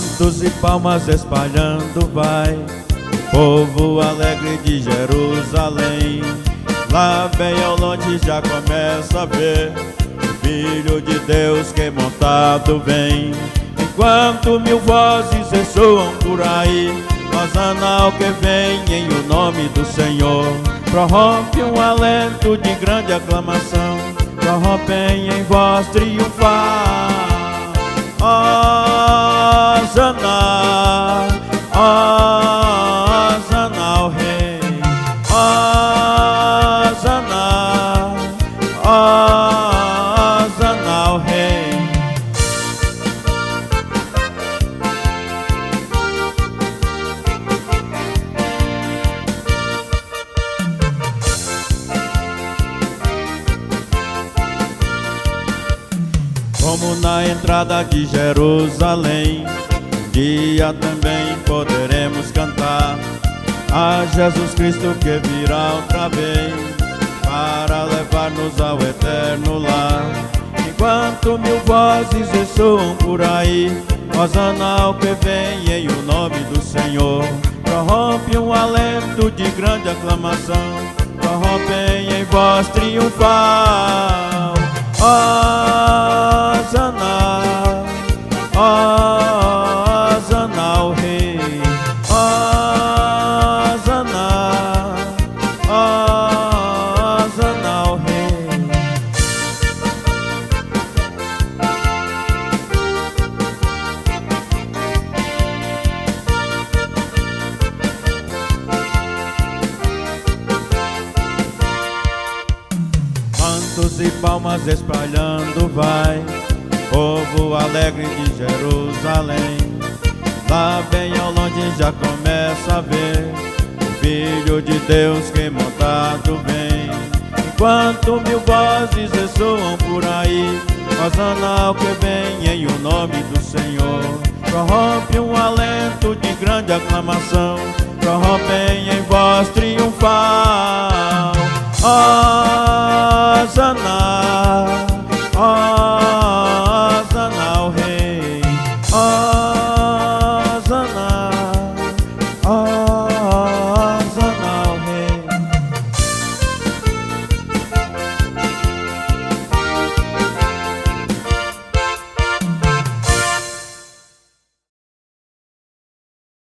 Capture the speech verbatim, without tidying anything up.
Cantos e palmas espalhando vai o povo alegre de Jerusalém. Lá bem ao longe já começa a ver o Filho de Deus que montado vem. Enquanto mil vozes ressoam por aí, Hosana ao que vem em o nome do Senhor. Prorrompe um alento de grande aclamação, prorrompem em voz triunfal. Hosana, Hosana ao Rei, Hosana, Hosana ao Rei. Como na entrada de Jerusalém, um dia também poderemos cantar a Jesus Cristo que virá outra vez para levar-nos ao eterno lar. Enquanto mil vozes ressoam por aí, Hosana ao que vem em o nome do Senhor. Prorrompe um alento de grande aclamação, prorrompem em voz triunfal. Hosana, Hosana ao Rei, Hosana, Hosana ao Rei. Cantos e palmas espalhando vai povo alegre de Jerusalém. Lá bem ao longe já começa a ver o Filho de Deus que montado vem. Enquanto mil vozes ressoam por aí, Hosana ao que vem em o nome do Senhor. Prorrompe um alento de grande aclamação, prorrompem em voz triunfal.